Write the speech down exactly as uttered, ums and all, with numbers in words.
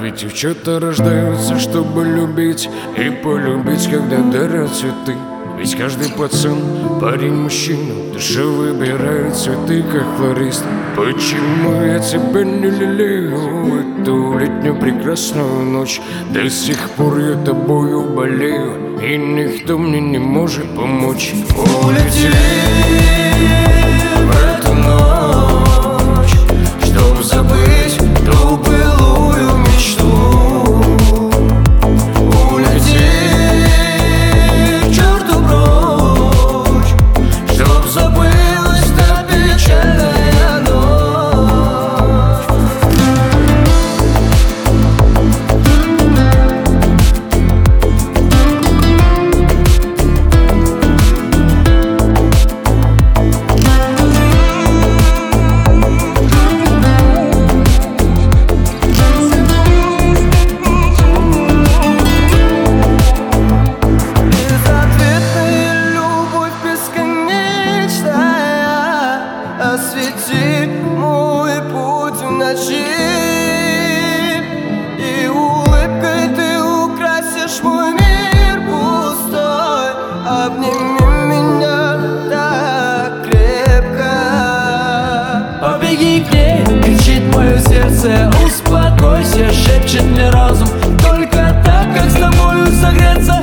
ведь девчата рождаются, чтобы любить и полюбить, когда дарят цветы. Ведь каждый пацан, парень, мужчина, душа выбирает цветы, как флорист. Почему я тебя не лелею эту летнюю прекрасную ночь? До сих пор я тобою болею, и никто мне не может помочь. Улети в эту ночь, чтоб забыть ту былую мечту. Освети мой путь в ночи, и улыбкой ты украсишь мой мир пустой. Обними меня так крепко. Побеги к ней, кричит мое сердце. Успокойся, шепчет мне разум. Только так, как с тобою согреться.